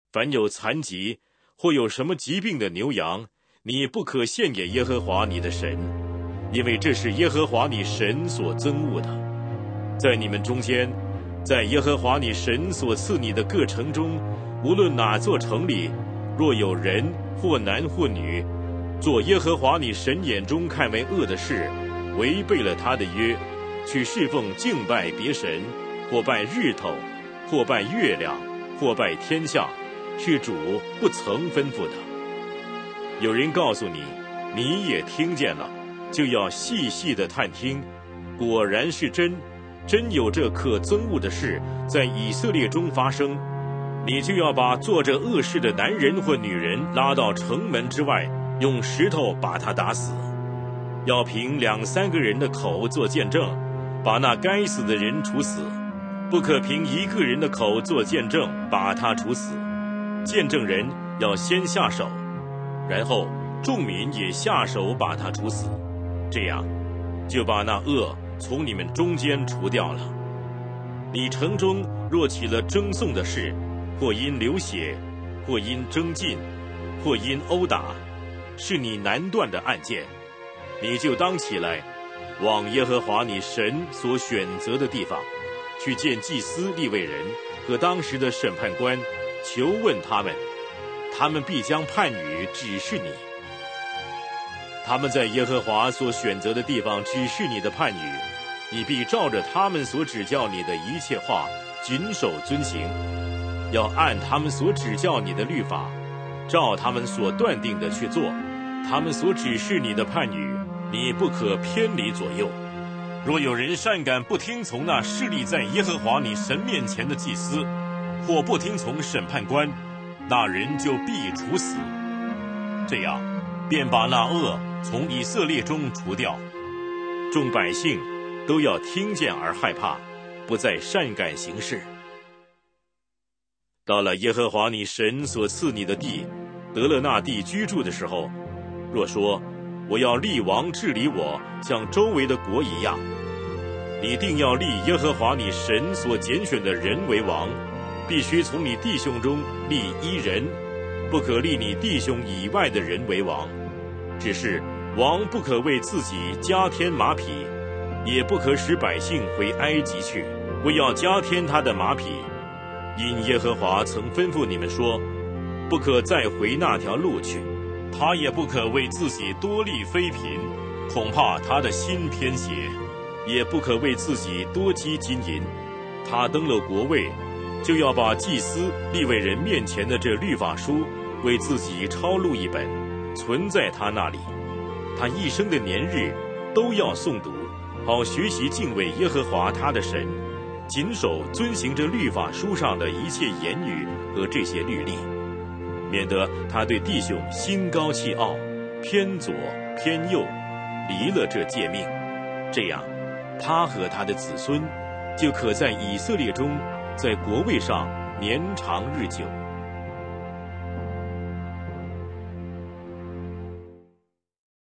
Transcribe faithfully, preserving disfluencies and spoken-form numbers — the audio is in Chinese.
凡有残疾或有什么疾病的牛羊，你不可献给耶和华你的神，因为这是耶和华你神所憎恶的。在你们中间，在耶和华你神所赐你的各城中，无论哪座城里，若有人或男或女，做耶和华你神眼中看为恶的事，违背了他的约，去侍奉敬拜别神，或拜日头，或拜月亮，或拜天象，是主不曾吩咐的。有人告诉你，你也听见了，就要细细的探听，果然是真，真有这可憎恶的事在以色列中发生，你就要把做着恶事的男人或女人拉到城门之外，用石头把他打死。要凭两三个人的口做见证，把那该死的人处死，不可凭一个人的口做见证，把他处死。见证人要先下手，然后众民也下手把他处死，这样就把那恶从你们中间除掉了。你城中若起了争讼的事，或因流血，或因争竞，或因殴打，是你难断的案件，你就当起来，往耶和华你神所选择的地方，去见祭司利未人和当时的审判官，求问他们，他们必将判语指示你。他们在耶和华所选择的地方指示你的判语，你必照着他们所指教你的一切话谨守遵行，要按他们所指教你的律法，照他们所断定的去做。他们所指示你的判语，你不可偏离左右。若有人擅敢不听从那侍立在耶和华你神面前的祭司，或不听从审判官，那人就必处死。这样便把那恶从以色列中除掉。众百姓都要听见而害怕，不再善敢行事。到了耶和华你神所赐你的地，得了那地居住的时候，若说我要立王治理我，像周围的国一样，你定要立耶和华你神所拣选的人为王，必须从你弟兄中立一人，不可立你弟兄以外的人为王。只是王不可为自己加添马匹，也不可使百姓回埃及去，为要加添他的马匹。因耶和华曾吩咐你们说，不可再回那条路去，他也不可为自己多立妃嫔，恐怕他的心偏邪，也不可为自己多积金银。他登了国位，就要把祭司利未人面前的这律法书为自己抄录一本，存在他那里。他一生的年日都要诵读，好学习敬畏耶和华他的神，谨守遵行这律法书上的一切言语和这些律例，免得他对弟兄心高气傲，偏左偏右，离了这诫命。这样他和他的子孙就可在以色列中，在国位上年长日久。